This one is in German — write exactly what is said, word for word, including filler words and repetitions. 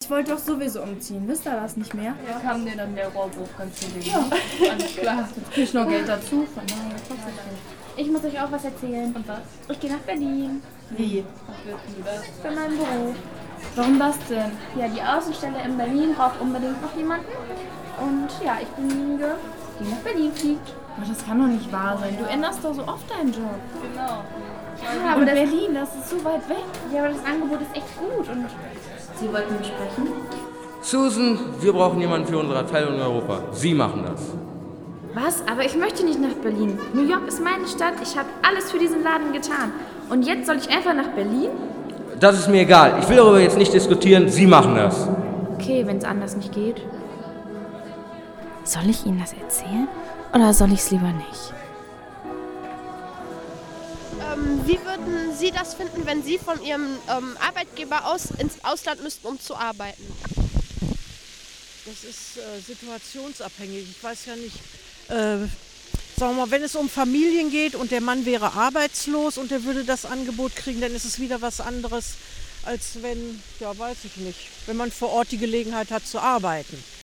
ich wollte doch sowieso umziehen. Wisst ihr das nicht mehr? Da kam dir dann der Rohrbuch ganz viel. Ja, alles klar. Jetzt krieg ich noch Geld dazu. Von daher kostet das. Ich muss euch auch was erzählen. Und was? Ich gehe nach Berlin. Wie? Was wird denn das? Für meinen Beruf. Warum das denn? Ja, die Außenstelle in Berlin braucht unbedingt noch jemanden. Und ja, ich bin diejenige, die nach Berlin fliegt. Ach, das kann doch nicht wahr sein. Du änderst doch so oft deinen Job. Genau. Ja, Aber aber das, Berlin, das ist so weit weg. ja, aber das Angebot ist echt gut. Und Sie wollten mich sprechen? Susan, wir brauchen jemanden für unsere Abteilung in Europa. Sie machen das. was? Aber ich möchte nicht nach Berlin. New York ist meine Stadt. Ich habe alles für diesen Laden getan. Und jetzt soll ich einfach nach Berlin? Das ist mir egal. Ich will darüber jetzt nicht diskutieren. Sie machen das. Okay, wenn es anders nicht geht. Soll ich Ihnen das erzählen? Oder soll ich es lieber nicht? Ähm, wie würden Sie das finden, wenn Sie von Ihrem ähm, Arbeitgeber aus ins Ausland müssten, um zu arbeiten? Das ist äh, situationsabhängig. Ich weiß ja nicht, äh, sagen wir mal, wenn es um Familien geht und der Mann wäre arbeitslos und der würde das Angebot kriegen, dann ist es wieder was anderes, als wenn, ja, weiß ich nicht, wenn man vor Ort die Gelegenheit hat zu arbeiten.